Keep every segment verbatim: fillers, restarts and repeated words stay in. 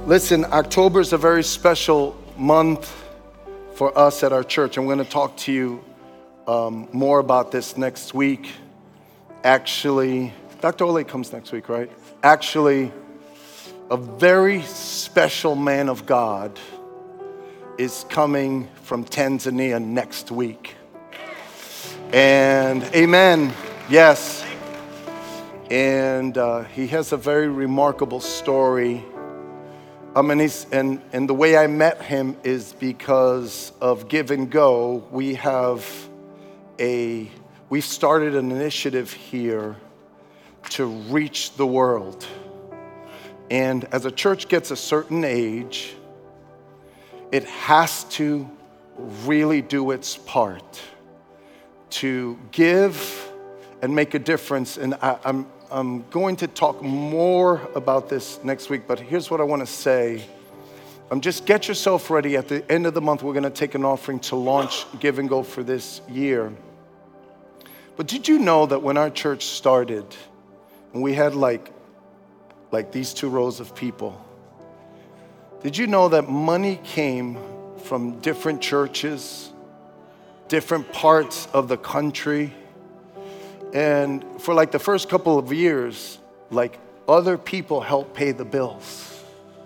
Listen, October is a very special month for us at our church. I'm going to talk to you um, more about this next week. Actually, Doctor Ole comes next week, right? Actually, a very special man of God is coming from Tanzania next week. And amen, yes. And uh, he has a very remarkable story. I mean, he's, and, and the way I met him is because of Give and Go. We have a, we've started an initiative here to reach the world. And as a church gets a certain age, it has to really do its part to give and make a difference. And I, I'm I'm going to talk more about this next week, but here's what I want to say. Um, just get yourself ready. At the end of the month, we're going to take an offering to launch Give and Go for this year. But did you know that when our church started, and we had like, like these two rows of people, did you know that money came from different churches, different parts of the country? And for like the first couple of years, like other people helped pay the bills.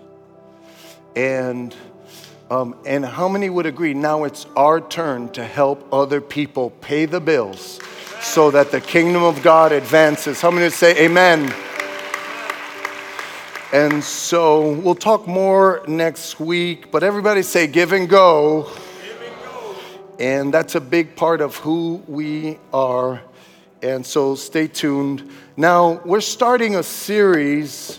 And um, and how many would agree now it's our turn to help other people pay the bills so that the kingdom of God advances? How many would say amen? And so we'll talk more next week, but everybody say give and go. Give and go. And that's a big part of who we are. And so stay tuned. Now, we're starting a series,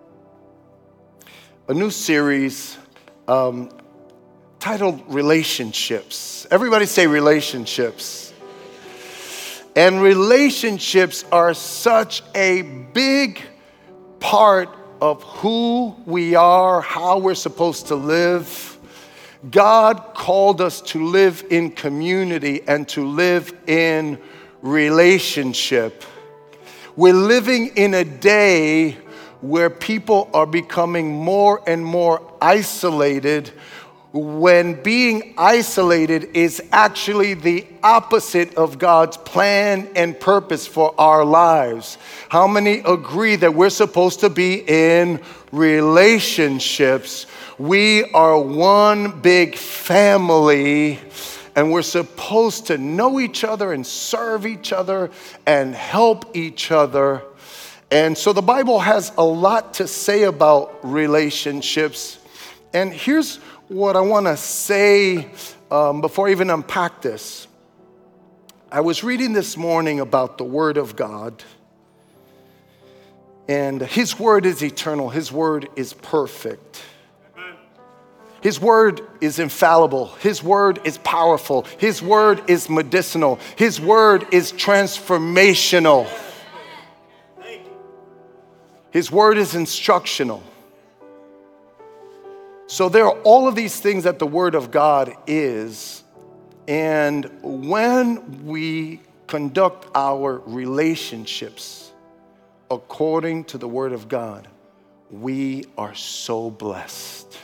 a new series um, titled Relationships. Everybody say relationships. And relationships are such a big part of who we are, how we're supposed to live. God called us to live in community and to live in relationship. We're living in a day where people are becoming more and more isolated, when being isolated is actually the opposite of God's plan and purpose for our lives. How many agree that we're supposed to be in relationships? We are one big family. And we're supposed to know each other and serve each other and help each other. And so the Bible has a lot to say about relationships. And here's what I want to say um, before I even unpack this. I was reading this morning about the Word of God. And His Word is eternal. His Word is perfect. His word is infallible. His word is powerful. His word is medicinal. His word is transformational. His word is instructional. So there are all of these things that the Word of God is. And when we conduct our relationships according to the Word of God, we are so blessed.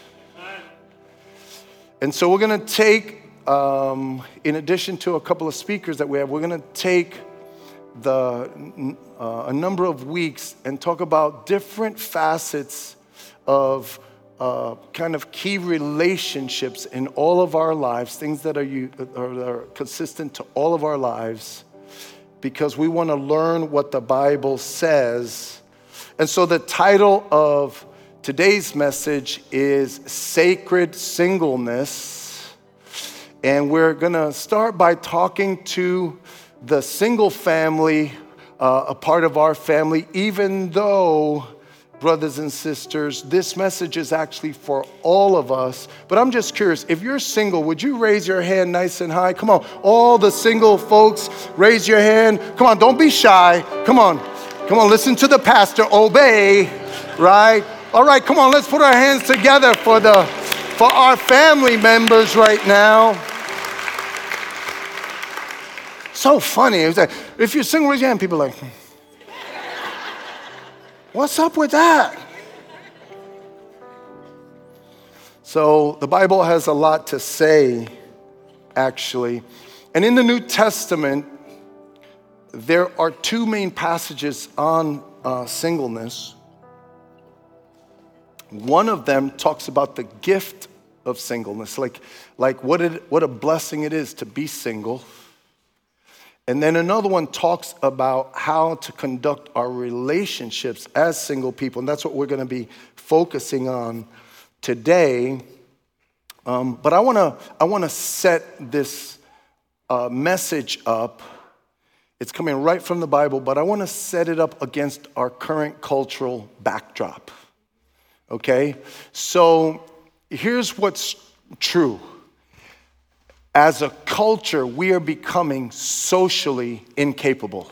And so we're going to take, um, in addition to a couple of speakers that we have, we're going to take the uh, a number of weeks and talk about different facets of uh, kind of key relationships in all of our lives, things that are, are, are consistent to all of our lives, because we want to learn what the Bible says. And so the title of today's message is Sacred Singleness, and we're going to start by talking to the single family, uh, a part of our family, even though, brothers and sisters, this message is actually for all of us. But I'm just curious, if you're single, would you raise your hand nice and high? Come on, all the single folks, raise your hand. Come on, don't be shy. Come on, come on, listen to the pastor, obey, right? All right, come on, let's put our hands together for the for our family members right now. So funny. It's like, if you're single, raise your hand. People are like, what's up with that? So the Bible has a lot to say, actually. And in the New Testament, there are two main passages on uh, singleness. One of them talks about the gift of singleness, like, like what, it, what a blessing it is to be single. And then another one talks about how to conduct our relationships as single people. And that's what we're going to be focusing on today. Um, but I want to I want to set this uh, message up. It's coming right from the Bible, but I want to set it up against our current cultural backdrop. Okay? So here's what's true. As a culture, we are becoming socially incapable.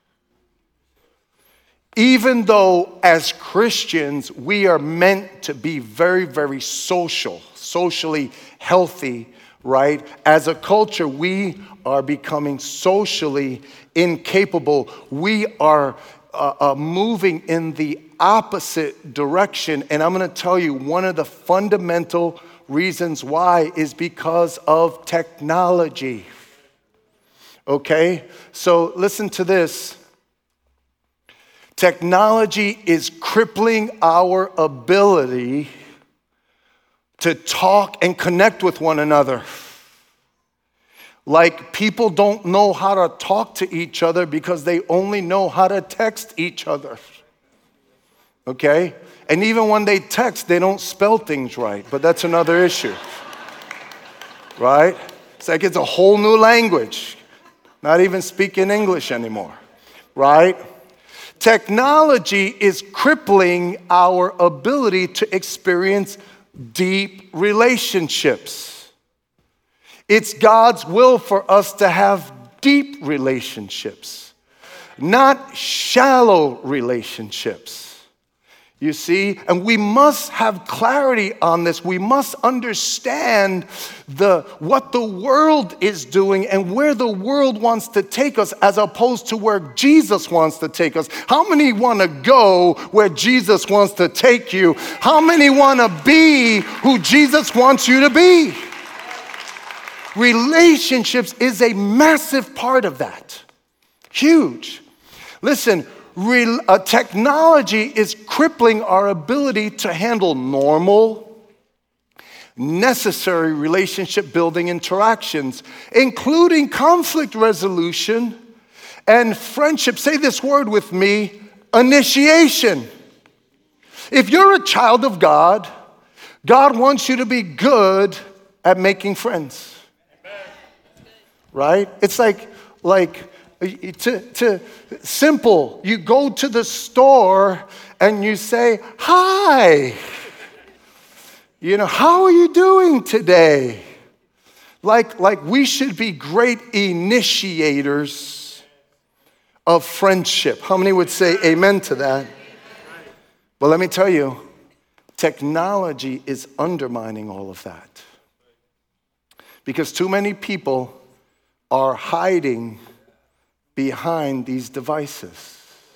Even though as Christians, we are meant to be very, very social, socially healthy, right? As a culture, we are becoming socially incapable. We are uh, uh, moving in the opposite direction. And I'm going to tell you, one of the fundamental reasons why is because of technology. Okay? So listen to this. Technology is crippling our ability to talk and connect with one another. Like people don't know how to talk to each other because they only know how to text each other. Okay? And even when they text, they don't spell things right, but that's another issue. Right? It's like it's a whole new language. Not even speaking English anymore. Right? Technology is crippling our ability to experience deep relationships. It's God's will for us to have deep relationships, not shallow relationships. You see, and we must have clarity on this. We must understand the what the world is doing and where the world wants to take us as opposed to where Jesus wants to take us. How many want to go where Jesus wants to take you? How many want to be who Jesus wants you to be? Relationships is a massive part of that. Huge. Listen, Real, uh, technology is crippling our ability to handle normal, necessary relationship building interactions, including conflict resolution and friendship. Say this word with me, initiation. If you're a child of God, God wants you to be good at making friends. Right? It's like, like, To, to simple, you go to the store and you say, hi, you know, how are you doing today? Like, like we should be great initiators of friendship. How many would say amen to that? But let me tell you, technology is undermining all of that. Because too many people are hiding behind these devices.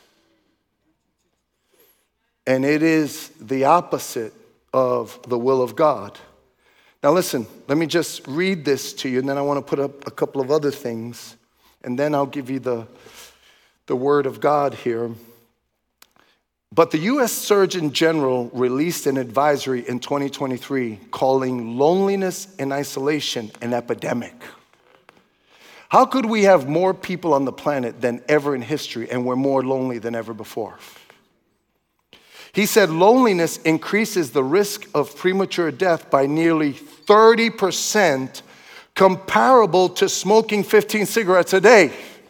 And it is the opposite of the will of God. Now listen, let me just read this to you, and then I want to put up a couple of other things, and then I'll give you the, the word of God here. But the U S Surgeon General released an advisory in twenty twenty-three calling loneliness and isolation an epidemic. How could we have more people on the planet than ever in history, and we're more lonely than ever before? He said loneliness increases the risk of premature death by nearly thirty percent, comparable to smoking fifteen cigarettes a day.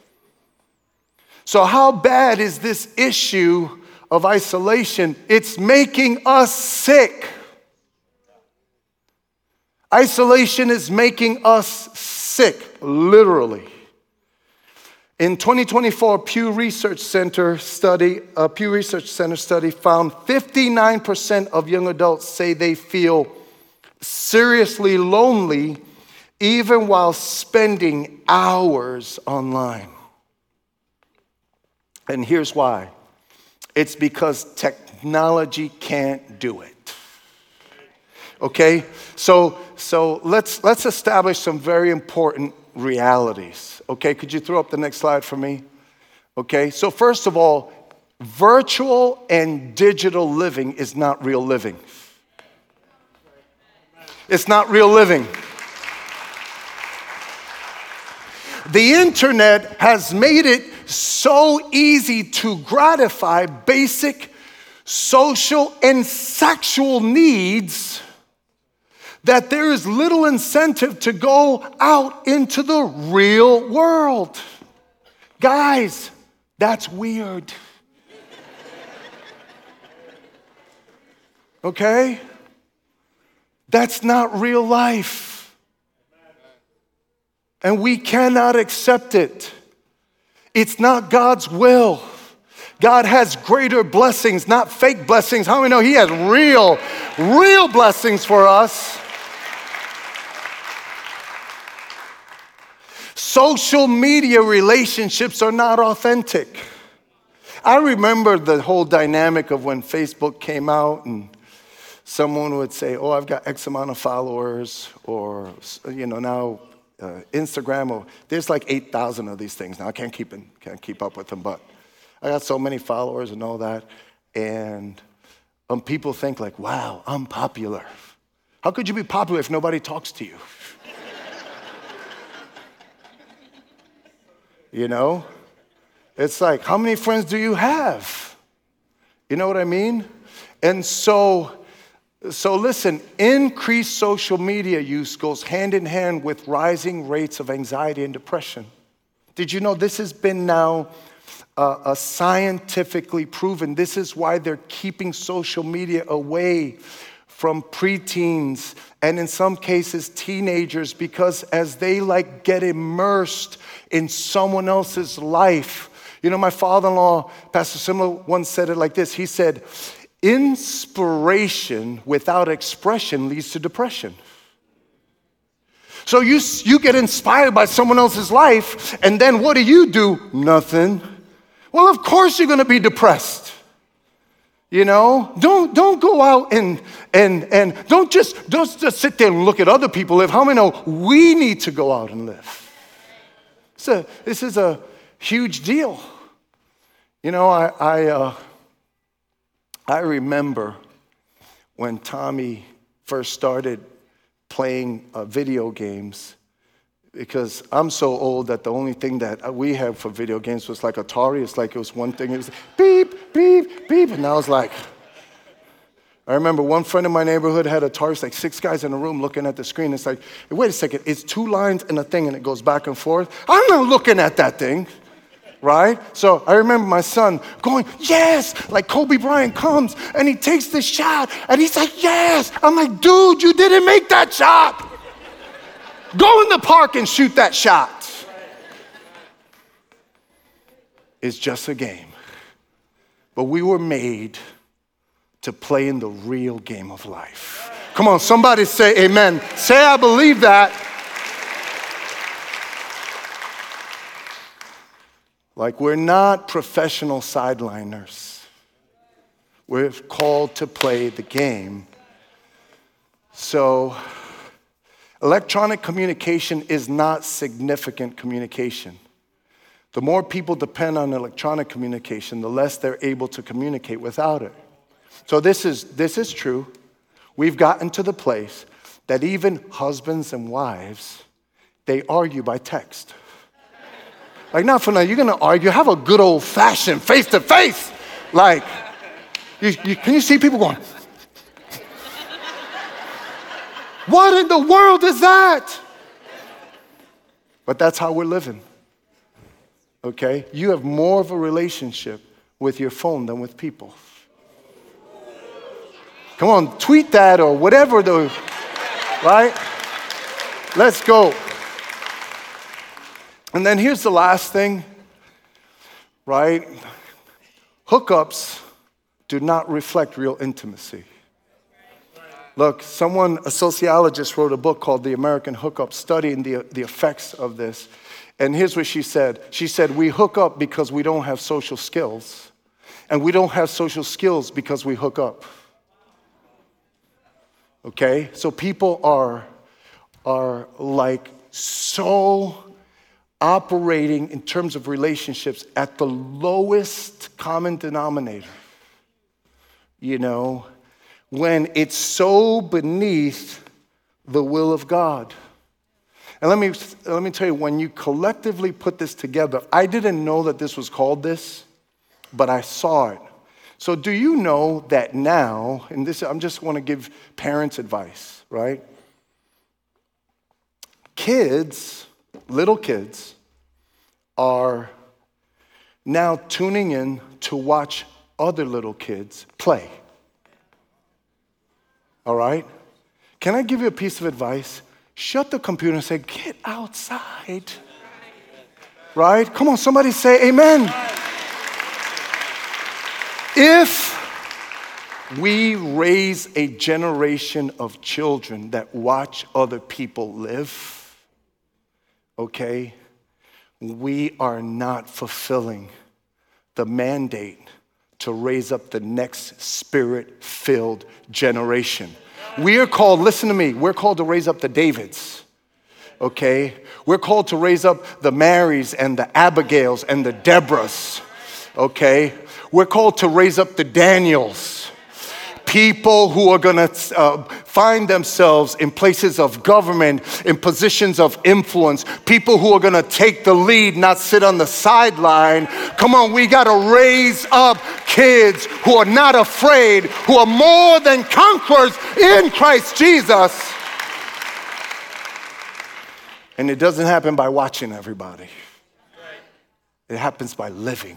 So how bad is this issue of isolation? It's making us sick. Isolation is making us sick, literally. In twenty twenty-four, Pew Research Center study, a Pew Research Center study found fifty-nine percent of young adults say they feel seriously lonely even while spending hours online. And here's why. It's because technology can't do it. Okay? So so let's let's establish some very important realities. Okay? Could you throw up the next slide for me? Okay? So first of all, virtual and digital living is not real living. It's not real living. The internet has made it so easy to gratify basic social and sexual needs that there is little incentive to go out into the real world. Guys, that's weird. Okay? That's not real life. And we cannot accept it. It's not God's will. God has greater blessings, not fake blessings. How many know He has real, real blessings for us? Social media relationships are not authentic. I remember the whole dynamic of when Facebook came out and someone would say, oh, I've got X amount of followers, or, you know, now uh, Instagram, or there's like eight thousand of these things now. I can't keep, in, can't keep up with them, but I got so many followers and all that. And um, people think like, wow, I'm popular. How could you be popular if nobody talks to you? You know? It's like, how many friends do you have? You know what I mean? And so, so listen, increased social media use goes hand in hand with rising rates of anxiety and depression. Did you know this has been now uh, uh, scientifically proven? This is why they're keeping social media away from preteens and in some cases teenagers, because as they like get immersed in someone else's life. You know, my father-in-law, Pastor Simla, once said it like this. He said, inspiration without expression leads to depression. So you, you get inspired by someone else's life, and then what do you do? Nothing. Well, of course you're going to be depressed. You know, don't don't go out and and and don't just don't just sit there and look at other people live. How many know we need to go out and live? So this is a huge deal. You know, I I uh, I remember when Tommy first started playing uh, video games, because I'm so old that the only thing that we had for video games was like Atari. It's like it was one thing. It was beep, beep, beep. And I was like, I remember one friend in my neighborhood had Atari. It's like six guys in a room looking at the screen. It's like, wait a second, it's two lines and a thing and it goes back and forth. I'm not looking at that thing, right? So I remember my son going, yes, like Kobe Bryant comes and he takes the shot and he's like, yes. I'm like, dude, you didn't make that shot. Go in the park and shoot that shot. It's just a game. But we were made to play in the real game of life. Come on, somebody say amen. Say I believe that. Like, we're not professional sideliners. We're called to play the game. So, electronic communication is not significant communication. The more people depend on electronic communication, the less they're able to communicate without it. So this is this is true. We've gotten to the place that even husbands and wives, they argue by text. Like, not for now, you're gonna argue, have a good old fashioned face to face. Like, you, you, can you see people going, what in the world is that? But that's how we're living, okay? You have more of a relationship with your phone than with people. Come on, tweet that or whatever, the, right? Let's go. And then here's the last thing, right? Hookups do not reflect real intimacy. Look, someone, a sociologist, wrote a book called The American Hookup, studying the, the effects of this. And here's what she said. She said, we hook up because we don't have social skills. And we don't have social skills because we hook up. Okay? So people are, are like so operating in terms of relationships at the lowest common denominator. You know, when it's so beneath the will of God. And let me, let me tell you, when you collectively put this together, I didn't know that this was called this, but I saw it. So do you know that now, and this, I'm just want to give parents advice, right? Kids, little kids, are now tuning in to watch other little kids play. All right? Can I give you a piece of advice? Shut the computer and say, get outside. Right? Come on, somebody say amen. If we raise a generation of children that watch other people live, okay, we are not fulfilling the mandate to raise up the next spirit-filled generation. We are called, listen to me, we're called to raise up the Davids, okay? We're called to raise up the Marys and the Abigails and the Deborahs, okay? We're called to raise up the Daniels. People who are going to uh, find themselves in places of government, in positions of influence. People who are going to take the lead, not sit on the sideline. Come on, we got to raise up kids who are not afraid, who are more than conquerors in Christ Jesus. And it doesn't happen by watching everybody. It happens by living.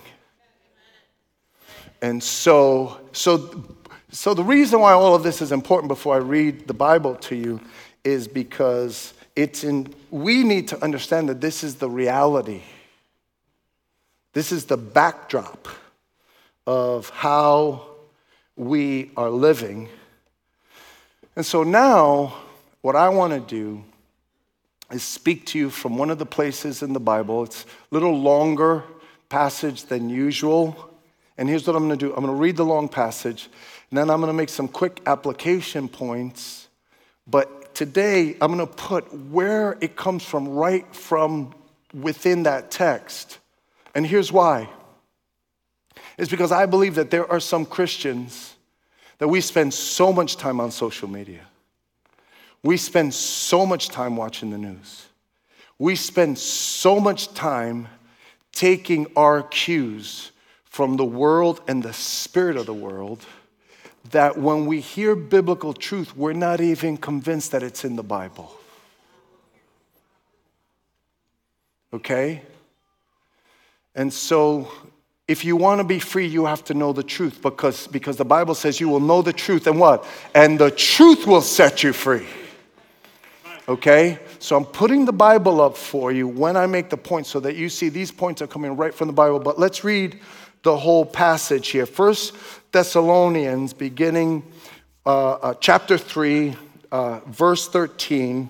And so, so, so the reason why all of this is important before I read the Bible to you is because it's in, we need to understand that this is the reality. This is the backdrop of how we are living. And so now, what I want to do is speak to you from one of the places in the Bible. It's a little longer passage than usual. And here's what I'm going to do. I'm going to read the long passage, and then I'm going to make some quick application points. But today, I'm going to put where it comes from, right from within that text. And here's why. It's because I believe that there are some Christians that we spend so much time on social media. We spend so much time watching the news. We spend so much time taking our cues from the world and the spirit of the world that when we hear biblical truth, we're not even convinced that it's in the Bible. Okay? And so if you want to be free, you have to know the truth because, because the Bible says you will know the truth and what? And the truth will set you free. Okay? So I'm putting the Bible up for you when I make the point so that you see these points are coming right from the Bible. But let's read the whole passage here. First Thessalonians, beginning uh, uh, chapter three, uh, verse thirteen,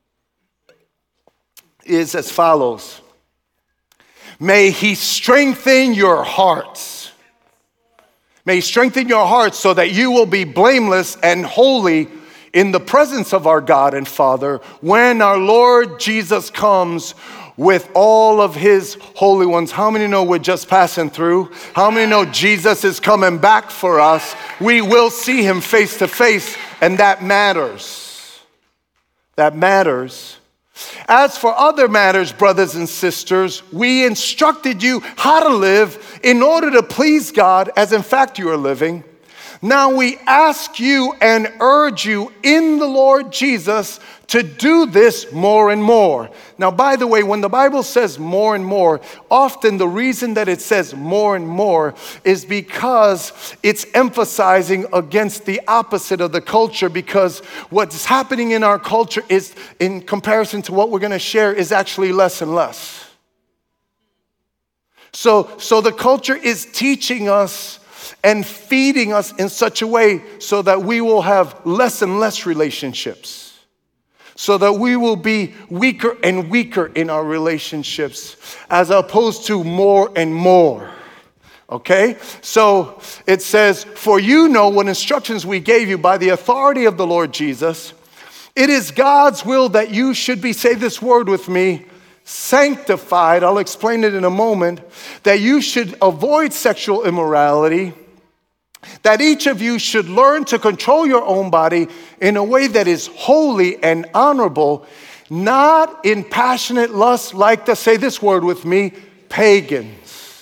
is as follows. May he strengthen your hearts. May he strengthen your hearts so that you will be blameless and holy in the presence of our God and Father when our Lord Jesus comes with all of his holy ones. How many know we're just passing through? How many know Jesus is coming back for us? We will see him face to face, and that matters. That matters. As for other matters, brothers and sisters, we instructed you how to live in order to please God, as in fact you are living. Now we ask you and urge you in the Lord Jesus to do this more and more. Now, by the way, when the Bible says more and more, often the reason that it says more and more is because it's emphasizing against the opposite of the culture, because what's happening in our culture is, in comparison to what we're going to share, is actually less and less. So, so the culture is teaching us and feeding us in such a way so that we will have less and less relationships, so that we will be weaker and weaker in our relationships, as opposed to more and more. Okay? So it says, for you know what instructions we gave you by the authority of the Lord Jesus. It is God's will that you should be, say this word with me, sanctified. I'll explain it in a moment. That you should avoid sexual immorality. That each of you should learn to control your own body in a way that is holy and honorable, not in passionate lust like the, say this word with me, pagans.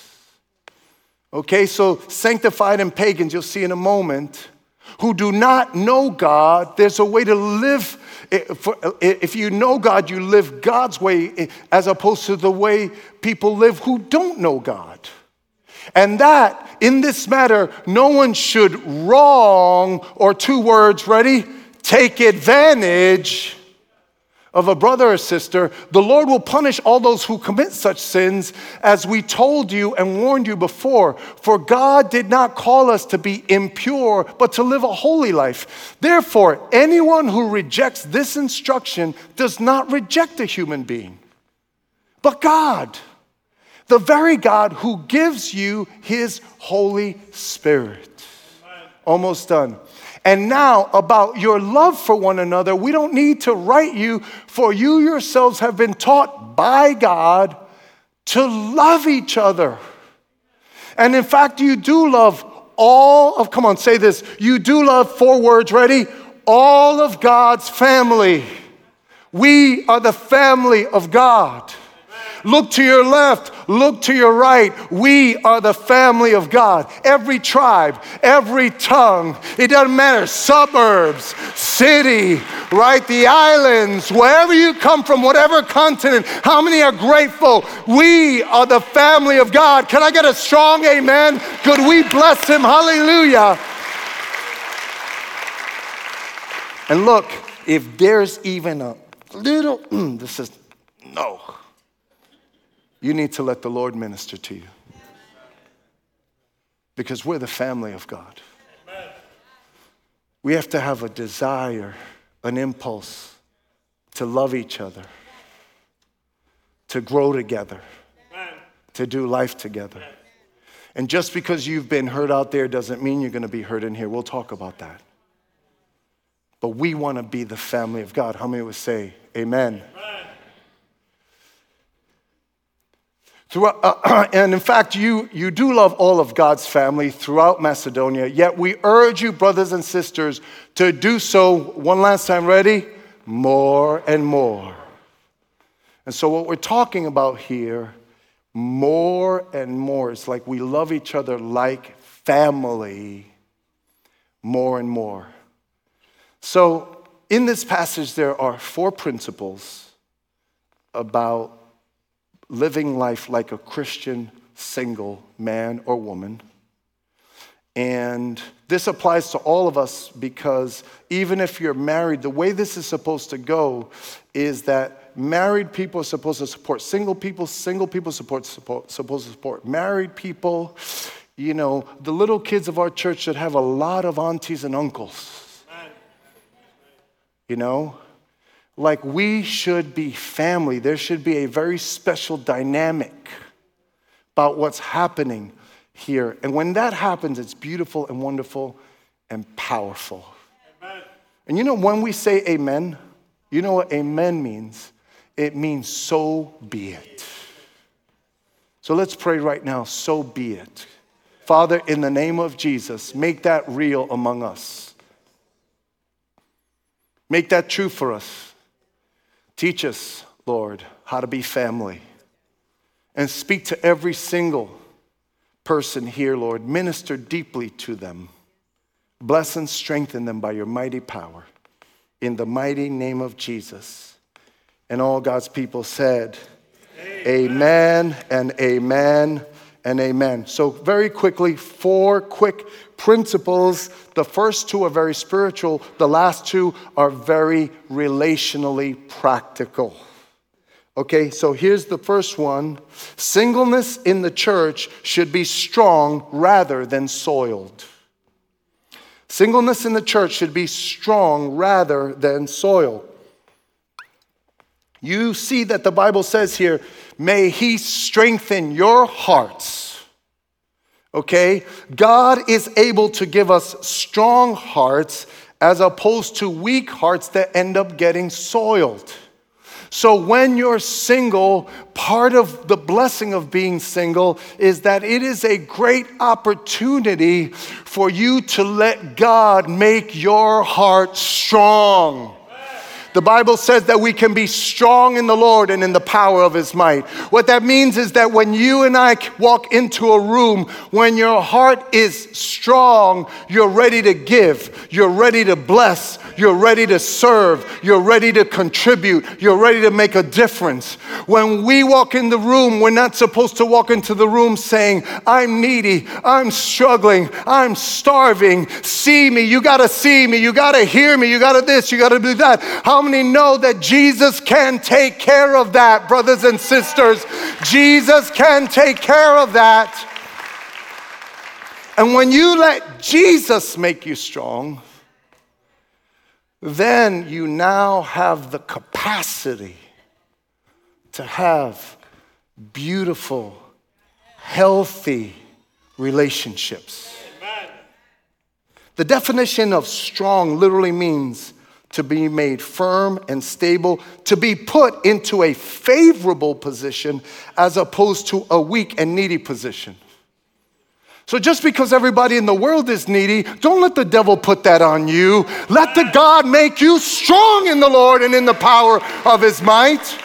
Okay, so sanctified and pagans, you'll see in a moment, who do not know God. There's a way to live. If you know God, you live God's way as opposed to the way people live who don't know God. And that, in this matter, no one should wrong, or two words, ready? Take advantage of a brother or sister. The Lord will punish all those who commit such sins, as we told you and warned you before. For God did not call us to be impure, but to live a holy life. Therefore, anyone who rejects this instruction does not reject a human being, but God, the very God who gives you his Holy Spirit. Amen. Almost done. And now about your love for one another, we don't need to write you, for you yourselves have been taught by God to love each other. And in fact, you do love all of, come on, say this. You do love, four words, ready? All of God's family. We are the family of God. Look to your left, look to your right. We are the family of God. Every tribe, every tongue, it doesn't matter. Suburbs, city, right? The islands, wherever you come from, whatever continent, how many are grateful? We are the family of God. Can I get a strong amen? Could we bless him? Hallelujah. And look, if there's even a little, mm, this is, no. You need to let the Lord minister to you. Because we're the family of God. We have to have a desire, an impulse to love each other, to grow together, to do life together. And just because you've been hurt out there doesn't mean you're going to be hurt in here. We'll talk about that. But we want to be the family of God. How many would say amen? Amen. Throughout, uh, and in fact, you, you do love all of God's family throughout Macedonia, yet we urge you, brothers and sisters, to do so, one last time, ready? More and more. And so what we're talking about here, more and more, it's like we love each other like family, more and more. So in this passage, there are four principles about living life like a Christian single man or woman. And this applies to all of us because even if you're married, the way this is supposed to go is that married people are supposed to support single people, single people support, support supposed to support married people. You know, the little kids of our church should have a lot of aunties and uncles. You know? Like we should be family. There should be a very special dynamic about what's happening here. And when that happens, it's beautiful and wonderful and powerful. Amen. And you know, when we say amen, you know what amen means? It means so be it. So let's pray right now, so be it. Father, in the name of Jesus, make that real among us. Make that true for us. Teach us, Lord, how to be family. And speak to every single person here, Lord. Minister deeply to them. Bless and strengthen them by your mighty power. In the mighty name of Jesus. And all God's people said, amen, amen and amen and amen. So very quickly, four quick principles. The first two are very spiritual. The last two are very relationally practical. Okay, so here's the first one. Singleness in the church should be strong rather than soiled. Singleness in the church should be strong rather than soiled. You see that the Bible says here, may he strengthen your hearts. Okay? God is able to give us strong hearts as opposed to weak hearts that end up getting soiled. So when you're single, part of the blessing of being single is that it is a great opportunity for you to let God make your heart strong. The Bible says that we can be strong in the Lord and in the power of His might. What that means is that when you and I walk into a room, when your heart is strong, you're ready to give, you're ready to bless, you're ready to serve, you're ready to contribute, you're ready to make a difference. When we walk in the room, we're not supposed to walk into the room saying, I'm needy, I'm struggling, I'm starving, see me, you gotta see me, you gotta hear me, you gotta this, you gotta do that. How many know that Jesus can take care of that, brothers and sisters? Jesus can take care of that. And when you let Jesus make you strong, then you now have the capacity to have beautiful, healthy relationships. Amen. The definition of strong literally means to be made firm and stable, to be put into a favorable position as opposed to a weak and needy position. So just because everybody in the world is needy, don't let the devil put that on you. Let the God make you strong in the Lord and in the power of His might.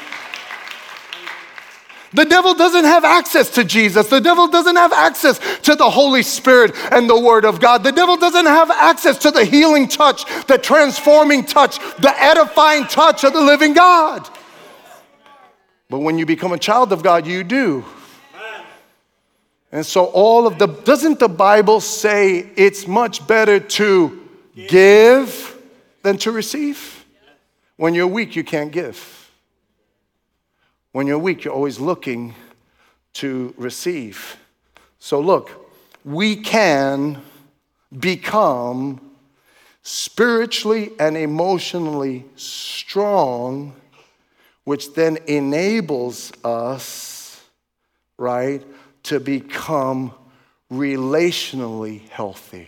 The devil doesn't have access to Jesus. The devil doesn't have access to the Holy Spirit and the Word of God. The devil doesn't have access to the healing touch, the transforming touch, the edifying touch of the living God. But when you become a child of God, you do. And so all of the, doesn't the Bible say it's much better to give than to receive? When you're weak, you can't give. When you're weak, you're always looking to receive. So look, we can become spiritually and emotionally strong, which then enables us, right, to become relationally healthy.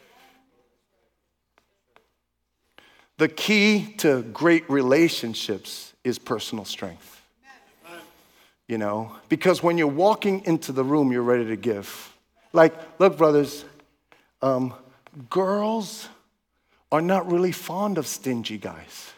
The key to great relationships is personal strength. You know, because when you're walking into the room, you're ready to give. Like, look, brothers, um, girls are not really fond of stingy guys.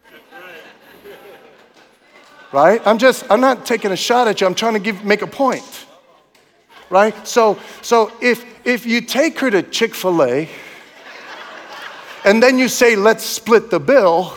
Right? I'm just, I'm not taking a shot at you. I'm trying to give, make a point. Right? So, so if if you take her to Chick-fil-A and then you say, let's split the bill,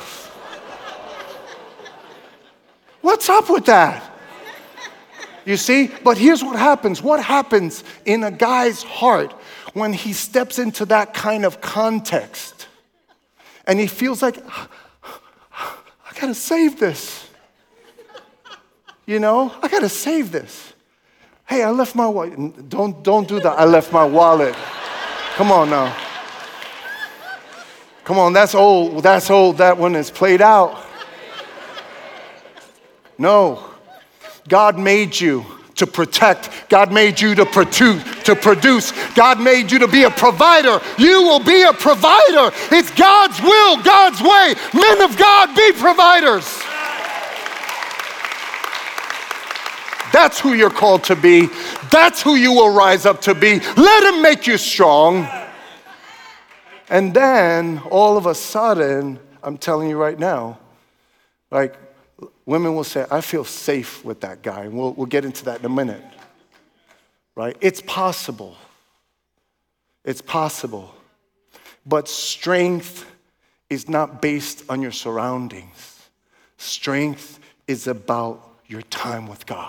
what's up with that? You see? But here's what happens. What happens in a guy's heart when he steps into that kind of context and he feels like, I gotta save this. You know? I gotta save this. Hey, I left my wallet. Don't, don't do that. I left my wallet. Come on now. Come on, that's old. That's old. That one is played out. No. God made you to protect. God made you to produce, to produce. God made you to be a provider. You will be a provider. It's God's will, God's way. Men of God, be providers. That's who you're called to be. That's who you will rise up to be. Let Him make you strong. And then, all of a sudden, I'm telling you right now, like, women will say, I feel safe with that guy. And we'll, we'll get into that in a minute. Right? It's possible. It's possible. But strength is not based on your surroundings. Strength is about your time with God.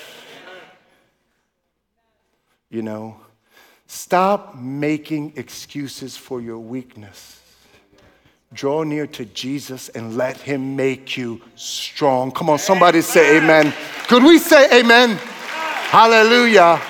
You know, stop making excuses for your weakness. Draw near to Jesus and let Him make you strong. Come on, somebody say amen. Could we say amen? Hallelujah.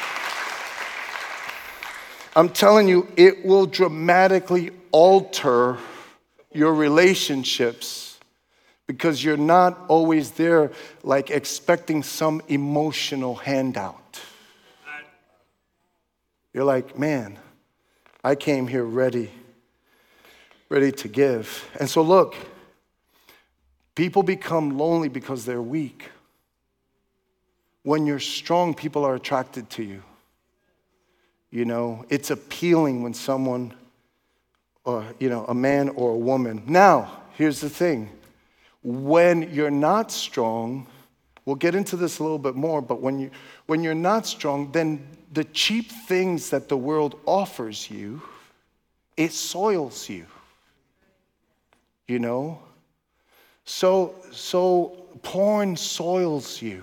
I'm telling you, it will dramatically alter your relationships because you're not always there like expecting some emotional handout. You're like, man, I came here ready, ready to give. And so look, people become lonely because they're weak. When you're strong, people are attracted to you. You know, it's appealing when someone, or, you know, a man or a woman. Now, here's the thing. When you're not strong, we'll get into this a little bit more, but when you when you're not strong, then the cheap things that the world offers you, it soils you. You know? So so porn soils you.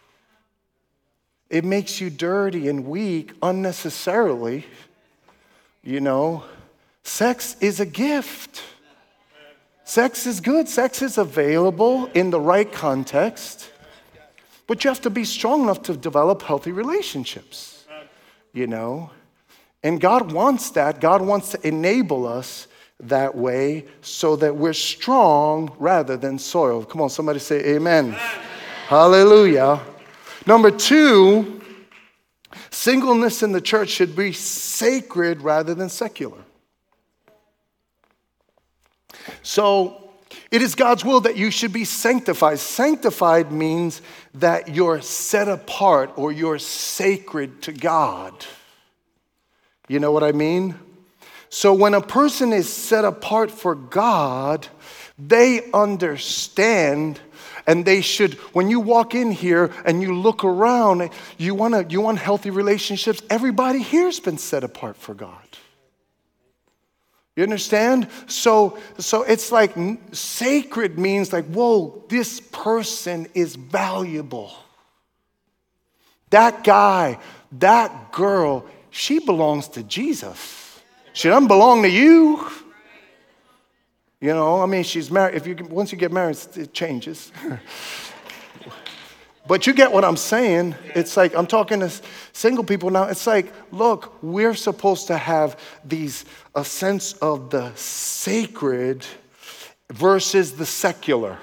It makes you dirty and weak unnecessarily. You know? Sex is a gift. Sex is good. Sex is available in the right context. But you have to be strong enough to develop healthy relationships, you know? And God wants that. God wants to enable us that way so that we're strong rather than soiled. Come on, somebody say amen. Amen. Hallelujah. Number two, singleness in the church should be sacred rather than secular. So, it is God's will that you should be sanctified. Sanctified means that you're set apart or you're sacred to God. You know what I mean? So when a person is set apart for God, they understand, and they should, when you walk in here and you look around, you want to, you want healthy relationships. Everybody here's been set apart for God. You understand? So, so it's like sacred means like, whoa, this person is valuable. That guy, that girl, she belongs to Jesus. She doesn't belong to you. You know, I mean, she's married. If you once you get married, it changes. But you get what I'm saying. It's like, I'm talking to single people now. It's like, look, we're supposed to have these, a sense of the sacred versus the secular.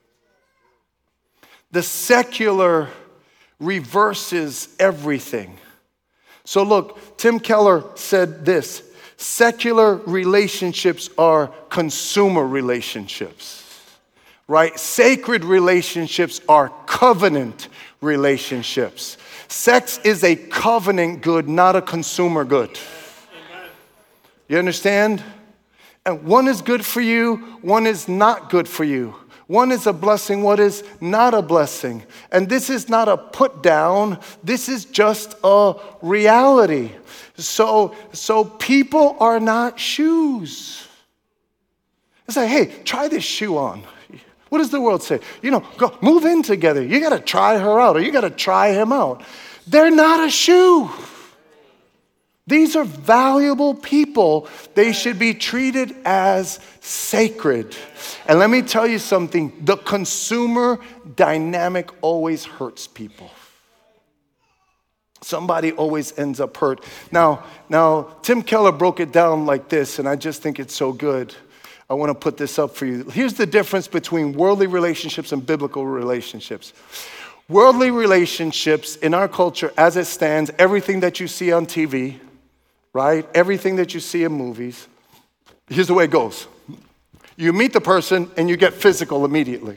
The secular reverses everything. So look, Tim Keller said this: secular relationships are consumer relationships. Right? Sacred relationships are covenant relationships. Sex is a covenant good, not a consumer good. You understand? And one is good for you, one is not good for you. One is a blessing, one is not a blessing. And this is not a put down, this is just a reality. So, so people are not shoes. It's like, hey, try this shoe on. What does the world say? You know, go move in together. You got to try her out or you got to try him out. They're not a shoe. These are valuable people. They should be treated as sacred. And let me tell you something. The consumer dynamic always hurts people. Somebody always ends up hurt. Now, now Tim Keller broke it down like this, and I just think it's so good. I want to put this up for you. Here's the difference between worldly relationships and biblical relationships. Worldly relationships in our culture, as it stands, everything that you see on T V, right? Everything that you see in movies, here's the way it goes. You meet the person and you get physical immediately.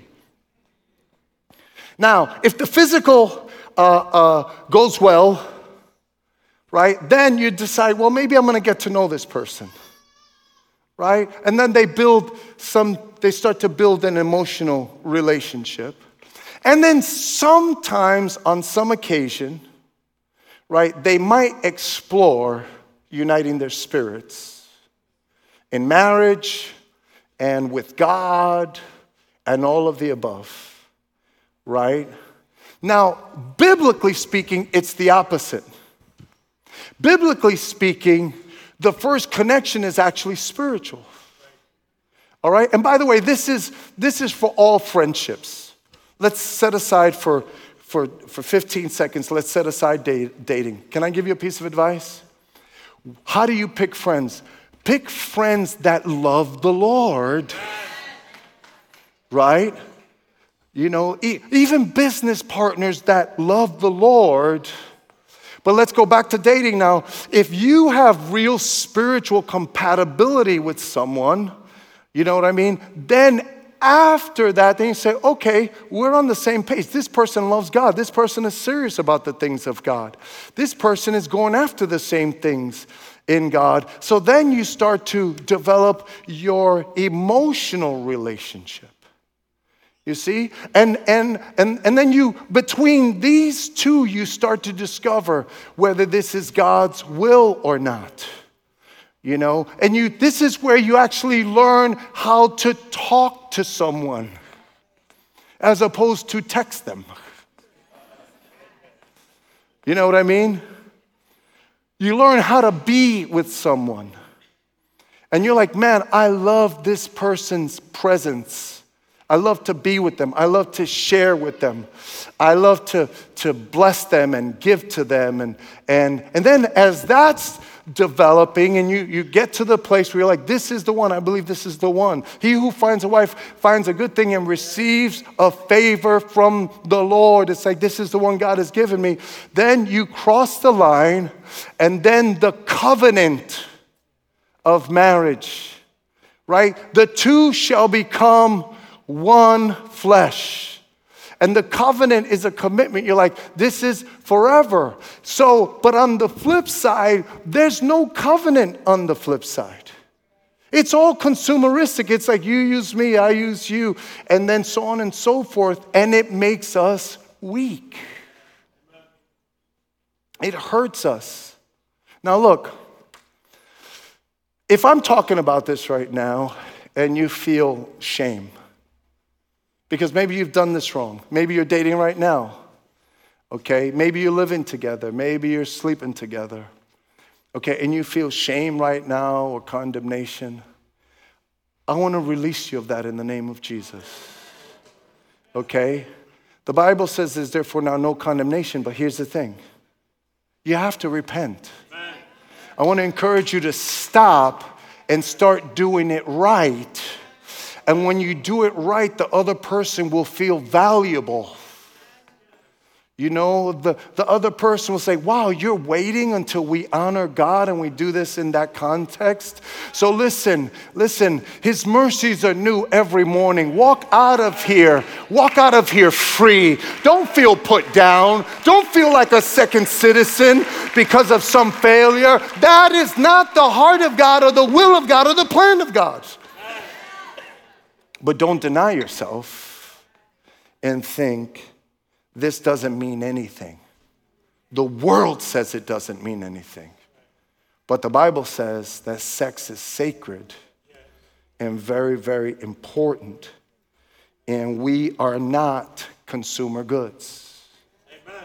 Now, if the physical uh, uh, goes well, right, then you decide, well, maybe I'm going to get to know this person. Right? And then they build some, they start to build an emotional relationship. And then sometimes, on some occasion, right, they might explore uniting their spirits in marriage and with God and all of the above, right? Now, biblically speaking, it's the opposite. Biblically speaking, the first connection is actually spiritual. All right? And by the way, this is this is for all friendships. Let's set aside for for for fifteen seconds, let's set aside date, dating. Can I give you a piece of advice? How do you pick friends? Pick friends that love the Lord. Right? You know, e- even business partners that love the Lord. But let's go back to dating now. If you have real spiritual compatibility with someone, you know what I mean? Then after that, then you say, okay, we're on the same page. This person loves God. This person is serious about the things of God. This person is going after the same things in God. So then you start to develop your emotional relationship. You see? And and and and then you, between these two, you start to discover whether this is God's will or not. You know, and you this is where you actually learn how to talk to someone as opposed to text them. You know what I mean? You learn how to be with someone. And you're like, man, I love this person's presence. I love to be with them. I love to share with them. I love to, to bless them and give to them. And, and, and then as that's developing and you, you get to the place where you're like, this is the one. I believe this is the one. He who finds a wife finds a good thing and receives a favor from the Lord. It's like, this is the one God has given me. Then you cross the line, and then the covenant of marriage, right? The two shall become one flesh. And the covenant is a commitment. You're like, this is forever. So, but on the flip side, there's no covenant on the flip side. It's all consumeristic. It's like you use me, I use you, and then so on and so forth. And it makes us weak. It hurts us. Now look, if I'm talking about this right now and you feel shame, because maybe you've done this wrong. Maybe you're dating right now, okay? Maybe you're living together. Maybe you're sleeping together, okay? And you feel shame right now or condemnation. I want to release you of that in the name of Jesus, okay? The Bible says there's therefore now no condemnation, but here's the thing. You have to repent. I want to encourage you to stop and start doing it right. And when you do it right, the other person will feel valuable. You know, the, the other person will say, wow, you're waiting until we honor God, and we do this in that context. So listen, listen, his mercies are new every morning. Walk out of here. Walk out of here free. Don't feel put down. Don't feel like a second citizen because of some failure. That is not the heart of God or the will of God or the plan of God. But don't deny yourself and think this doesn't mean anything. The world says it doesn't mean anything. But the Bible says that sex is sacred and very, very important. And we are not consumer goods. Amen.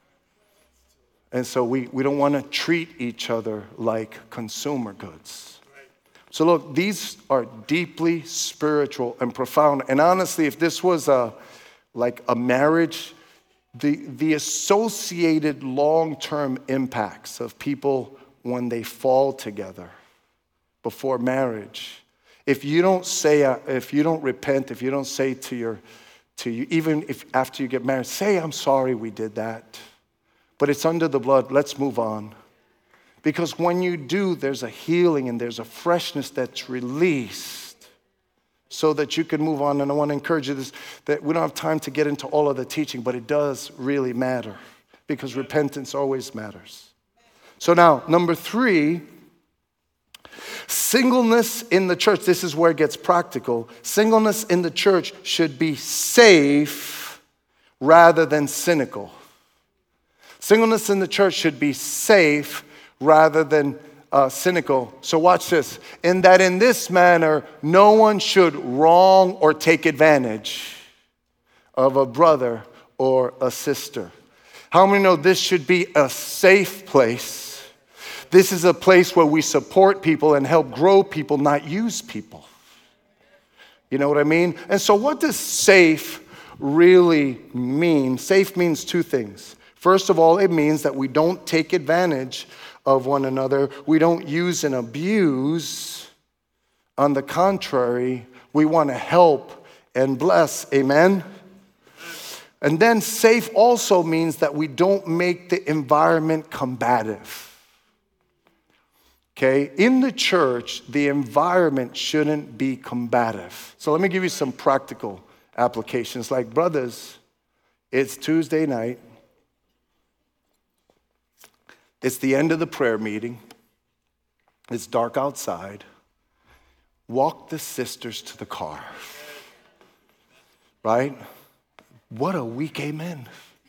And so we, we don't want to treat each other like consumer goods. So look, these are deeply spiritual and profound. And honestly, if this was a, like a marriage, the, the associated long-term impacts of people when they fall together before marriage, if you don't say, uh, if you don't repent, if you don't say to your, to you, even if after you get married, say, I'm sorry we did that, but it's under the blood, let's move on. Because when you do, there's a healing and there's a freshness that's released so that you can move on. And I want to encourage you this, that we don't have time to get into all of the teaching, but it does really matter because repentance always matters. So now, number three, singleness in the church. This is where it gets practical. Singleness in the church should be safe rather than cynical. Singleness in the church should be safe rather than uh, cynical. So watch this. In that in this manner, no one should wrong or take advantage of a brother or a sister. How many know this should be a safe place? This is a place where we support people and help grow people, not use people. You know what I mean? And so what does safe really mean? Safe means two things. First of all, it means that we don't take advantage of one another. We don't use and abuse. On the contrary, we want to help and bless. Amen? And then safe also means that we don't make the environment combative. Okay? In the church, the environment shouldn't be combative. So let me give you some practical applications. Like, brothers, it's Tuesday night. It's the end of the prayer meeting. It's dark outside. Walk the sisters to the car. Right? What a weak amen.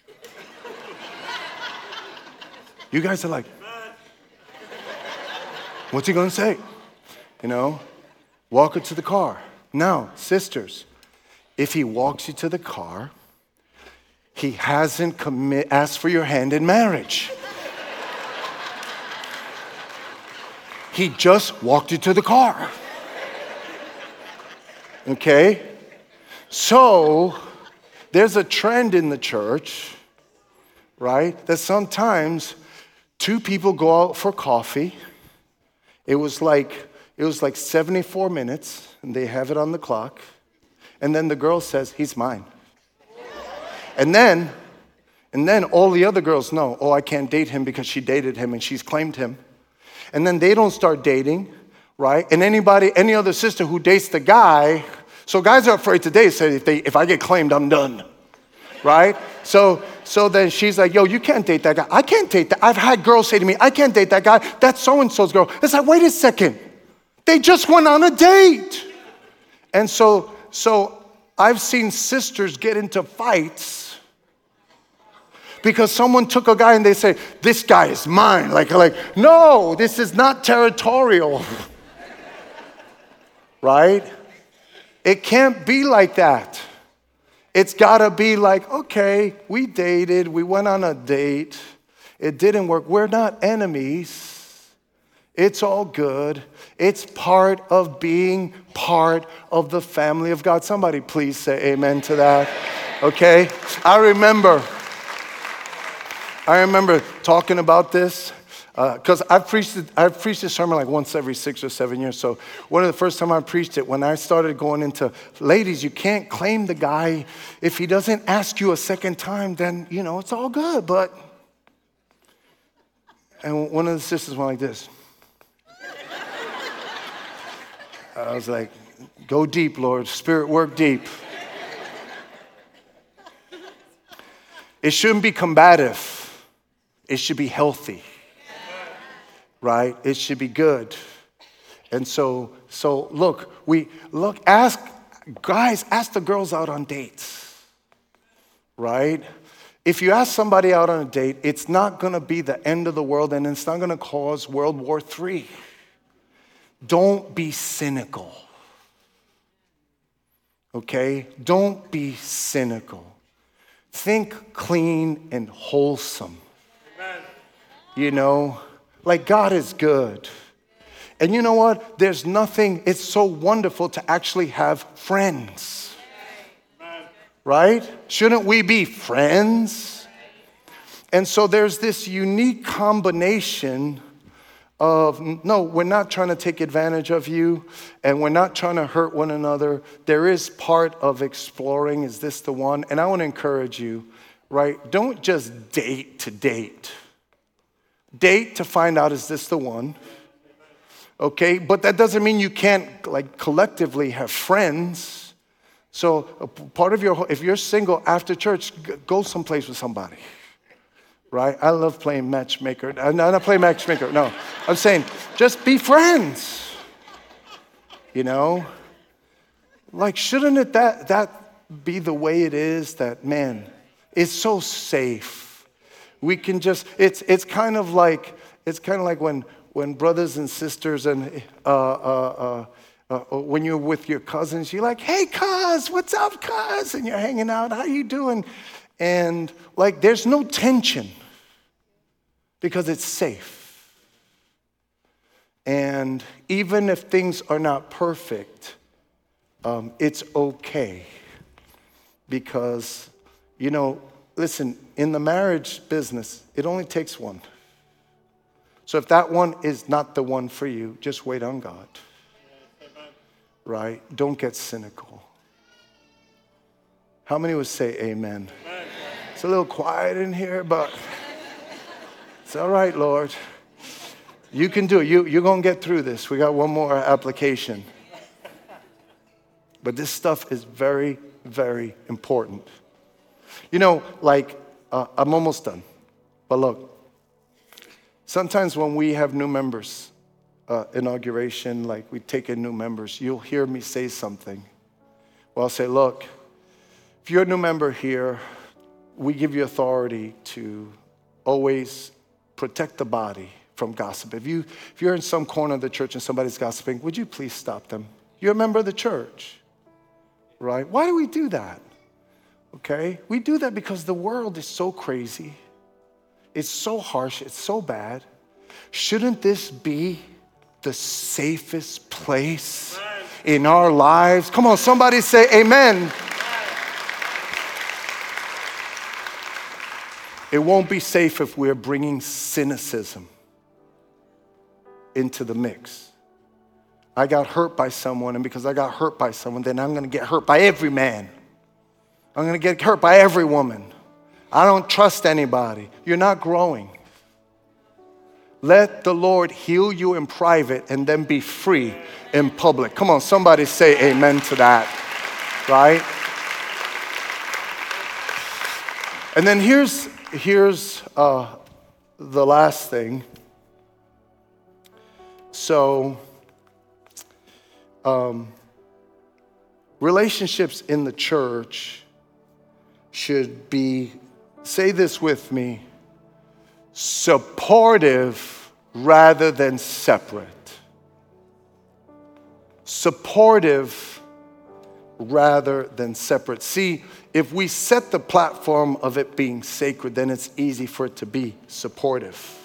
You guys are like, what's he gonna say? You know, walk her to the car. Now, sisters, if he walks you to the car, he hasn't commit, asked for your hand in marriage. He just walked you to the car. Okay? So, there's a trend in the church, right, that sometimes two people go out for coffee. It was like it was like seventy-four minutes, and they have it on the clock. And then the girl says, he's mine. And then, and then all the other girls know, oh, I can't date him because she dated him and she's claimed him. And then they don't start dating, right? And anybody, any other sister who dates the guy, so guys are afraid to date, say if they if I get claimed, I'm done. Right? So so then she's like, yo, you can't date that guy. I can't date that. I've had girls say to me, I can't date that guy. That's so-and-so's girl. It's like, wait a second. They just went on a date. And so so I've seen sisters get into fights because someone took a guy and they say, this guy is mine. Like, like, no, this is not territorial. Right? It can't be like that. It's gotta be like, okay, we dated, we went on a date, it didn't work. We're not enemies. It's all good. It's part of being part of the family of God. Somebody please say amen to that. Okay? I remember, I remember talking about this. Because uh, I've preached it, I've preached this sermon like once every six or seven years. So one of the first time I preached it, when I started going into, ladies, you can't claim the guy. If he doesn't ask you a second time, then, you know, it's all good. But, and one of the sisters went like this. I was like, go deep, Lord. Spirit, work deep. It shouldn't be combative. It should be healthy. Right? It should be good. And so, so look, we look, ask, guys, ask the girls out on dates. Right? If you ask somebody out on a date, it's not gonna be the end of the world and it's not gonna cause World War Three. Don't be cynical. Okay? Don't be cynical. Think clean and wholesome. Amen. You know? Like, God is good. And you know what? There's nothing, it's so wonderful to actually have friends. Right? Shouldn't we be friends? And so there's this unique combination of, no, we're not trying to take advantage of you, and we're not trying to hurt one another. There is part of exploring, is this the one? And I want to encourage you, right? Don't just date to date. Date to find out, is this the one? Okay, but that doesn't mean you can't, like, collectively have friends. So part of your, if you're single after church, go someplace with somebody, right? I love playing matchmaker. I'm not playing matchmaker, no. I'm saying just be friends, you know? Like, shouldn't it that, that be the way it is that, man, it's so safe. We can just, it's it's kind of like, it's kind of like when, when brothers and sisters and uh, uh, uh, uh, when you're with your cousins, you're like, hey, cuz, what's up, cuz? And you're hanging out, how you doing? And like, there's no tension because it's safe. And even if things are not perfect, um, it's okay. Because, you know, listen, in the marriage business, it only takes one. So if that one is not the one for you, just wait on God. Right? Don't get cynical. How many would say amen? Amen. It's a little quiet in here, but it's all right, Lord. You can do it. You, you're going to get through this. We got one more application. But this stuff is very, very important. You know, like, uh, I'm almost done. But look, sometimes when we have new members, uh, inauguration, like we take in new members, you'll hear me say something. Well, I'll say, look, if you're a new member here, we give you authority to always protect the body from gossip. If, you, if you're in some corner of the church and somebody's gossiping, would you please stop them? You're a member of the church, right? Why do we do that? Okay? We do that because the world is so crazy. It's so harsh. It's so bad. Shouldn't this be the safest place in our lives? Come on, somebody say amen. It won't be safe if we're bringing cynicism into the mix. I got hurt by someone, and because I got hurt by someone, then I'm going to get hurt by every man. I'm going to get hurt by every woman. I don't trust anybody. You're not growing. Let the Lord heal you in private and then be free in public. Come on, somebody say amen to that, right? And then here's, here's uh, the last thing. So, um, relationships in the church should be, say this with me, supportive rather than separate. Supportive rather than separate. See, if we set the platform of it being sacred, then it's easy for it to be supportive.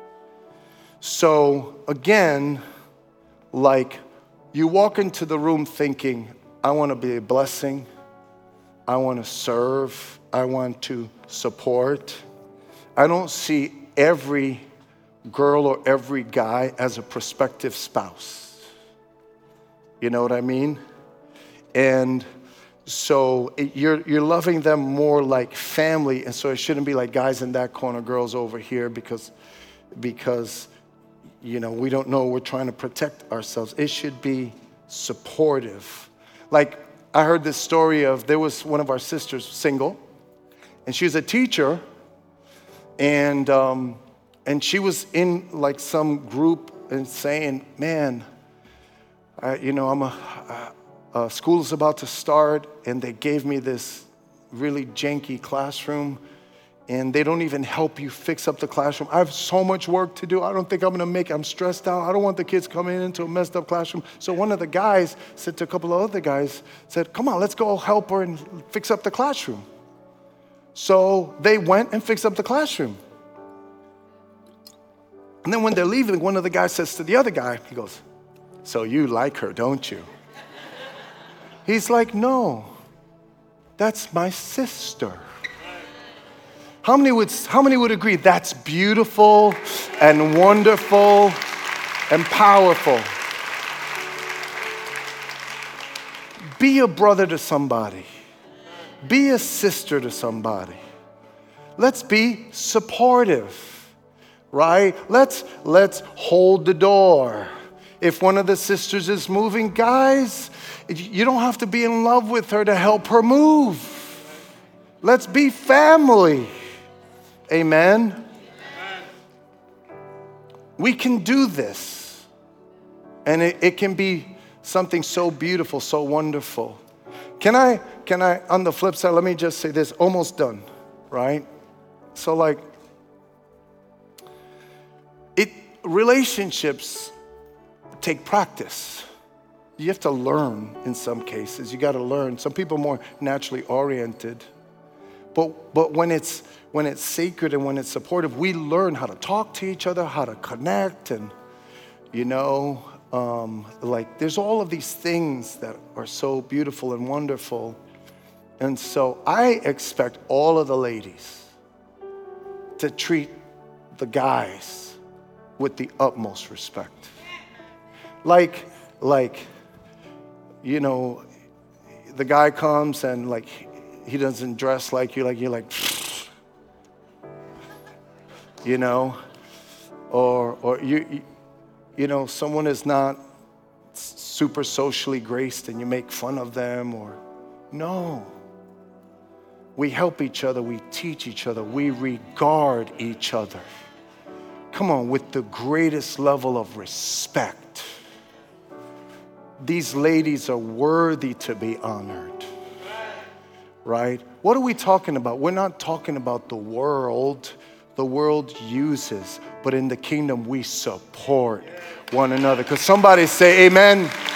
So again, like you walk into the room thinking, I want to be a blessing. I want to serve. I want to support. I don't see every girl or every guy as a prospective spouse. You know what I mean? And so it, you're, you're loving them more like family. And so it shouldn't be like guys in that corner, girls over here, because, because you know, we don't know, we're trying to protect ourselves. It should be supportive. Like, I heard this story of, there was one of our sisters, single, and she was a teacher, and um, and she was in like some group and saying, man, I, you know, I'm a, a, a school is about to start, and they gave me this really janky classroom, and they don't even help you fix up the classroom. I have so much work to do. I don't think I'm gonna make it. I'm stressed out. I don't want the kids coming into a messed up classroom. So one of the guys said to a couple of other guys, said, come on, let's go help her and fix up the classroom. So they went and fixed up the classroom. And then when they're leaving, one of the guys says to the other guy, he goes, so you like her, don't you? He's like, no, that's my sister. How many would, how many would agree that's beautiful and wonderful and powerful? Be a brother to somebody. Be a sister to somebody. Let's be supportive, right? Let's, let's hold the door. If one of the sisters is moving, guys, you don't have to be in love with her to help her move. Let's be family. Amen? Amen. We can do this. And it, it can be something so beautiful, so wonderful. Can I, can I, on the flip side, let me just say this, almost done, right? So like, it relationships take practice. You have to learn in some cases. You got to learn. Some people are more naturally oriented. But, but when it's when it's sacred and when it's supportive, we learn how to talk to each other, how to connect, and you know, um, like there's all of these things that are so beautiful and wonderful. And so I expect all of the ladies to treat the guys with the utmost respect. Like, like, you know, the guy comes and like he doesn't dress like you, like you're like, you know, or, or you, you, you know, someone is not super socially graced and you make fun of them, or no. We help each other, we teach each other, we regard each other. Come on, with the greatest level of respect. These ladies are worthy to be honored, right? What are we talking about? We're not talking about the world. The world uses, but in the kingdom we support one another. Because somebody say amen.